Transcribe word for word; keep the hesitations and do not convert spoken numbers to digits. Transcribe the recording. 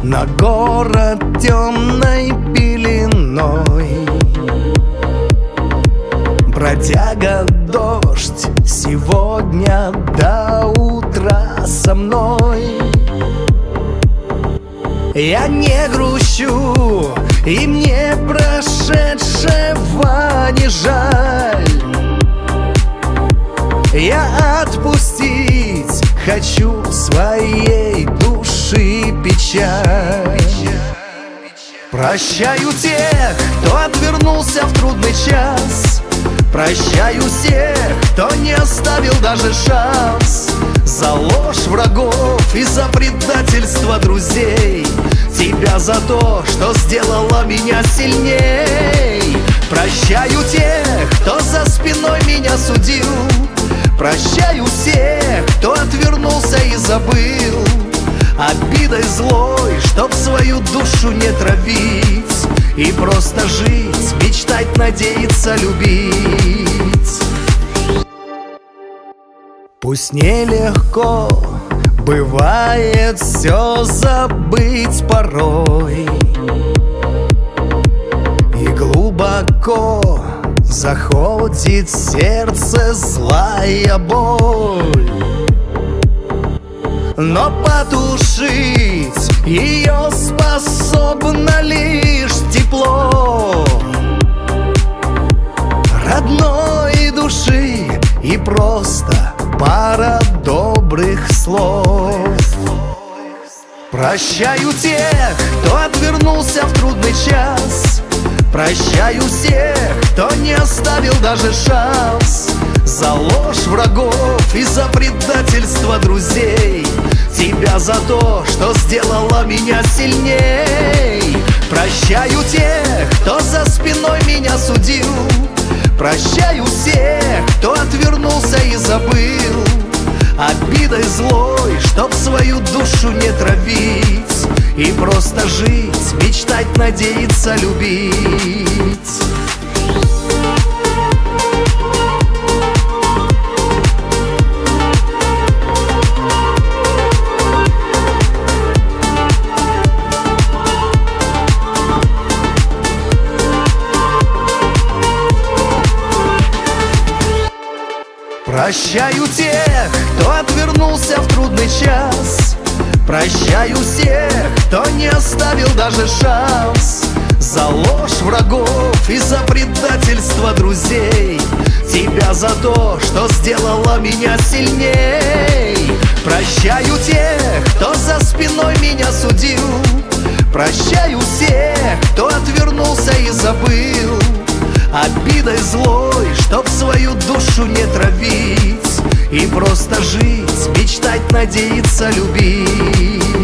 на город темной пеленой. Бродяга, дождь, сегодня до утра со мной. Я не грущу, и мне прошедшего не жаль. Я отпустить хочу своей души печаль. Прощаю тех, кто отвернулся в трудный час. Прощаю всех, кто не оставил даже шанс. За ложь врагов и за предательство друзей. Тебя за то, что сделала меня сильней. Прощаю тех, кто за спиной меня судил. Прощаю всех, кто отвернулся и забыл. Обидой злой, чтоб свою душу не травить. И просто жить, мечтать, надеяться, любить. Пусть нелегко бывает все забыть порой, и глубоко заходит в сердце злая боль. Но потушить ее способно лишь тепло родной души и просто пара добрых слов. Прощаю тех, кто отвернулся в трудный час. Прощаю всех, кто не оставил даже шанс. За ложь врагов и за предательство друзей. Тебя за то, что сделала меня сильней. Прощаю тех, кто за спиной меня судил. Прощаю всех, кто отвернулся и забыл. Обидой злой, чтоб свою душу не травить. И просто жить, мечтать, надеяться, любить. Прощаю тех, кто отвернулся в трудный час. Прощаю всех, кто не оставил даже шанс. За ложь врагов и за предательство друзей. Тебя за то, что сделала меня сильней. Прощаю тех, кто за спиной меня судил. Прощаю всех, кто отвернулся и забыл. Обидой злой, чтоб свою душу не травить. И просто жить, мечтать, надеяться, любить.